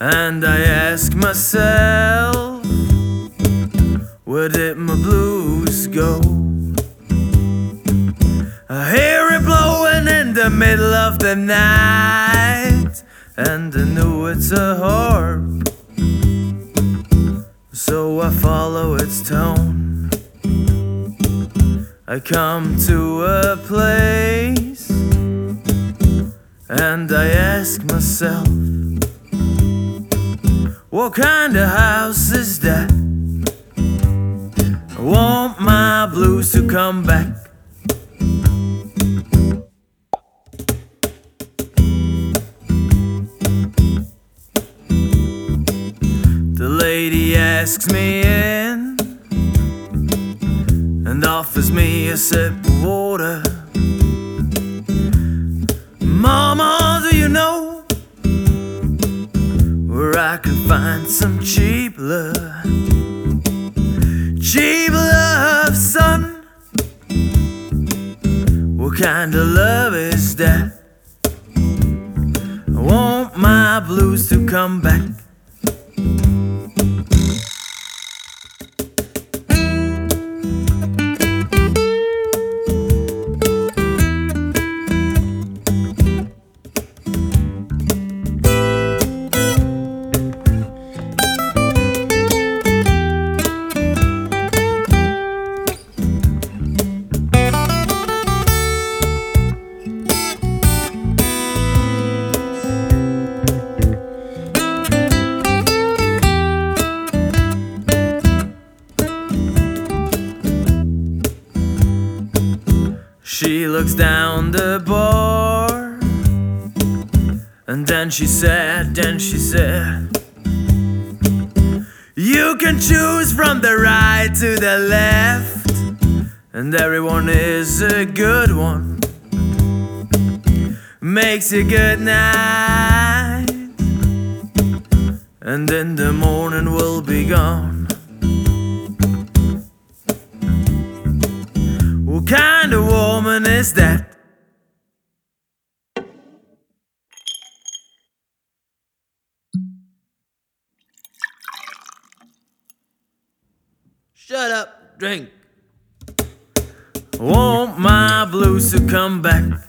And I ask myself, where did my blues go? I hear it blowing in the middle of the night, and I know it's a harp, so I follow its tone. I come to a place, and I ask myself, what kind of house is that? I want my blues to come back. The lady asks me in and offers me a sip of water. Mama, do you know where I can find some cheap love? Cheap love, son. What kind of love is that? I want my blues to come back. She looks down the bar, and then she said, you can choose from the right to the left, and everyone is a good one. Makes a good night, and in the morning we'll be gone. What kind of woman is that? Shut up, drink. Want my blues to come back.